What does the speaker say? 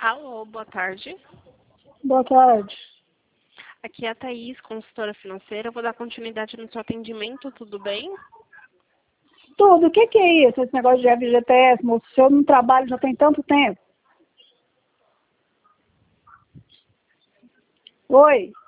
Alô, boa tarde. Boa tarde. Aqui é a Thaís, consultora financeira. Eu vou dar continuidade no seu atendimento, tudo bem? Tudo, o que é isso, esse negócio de FGTS, moço? Se eu não trabalho já tem tanto tempo. Oi?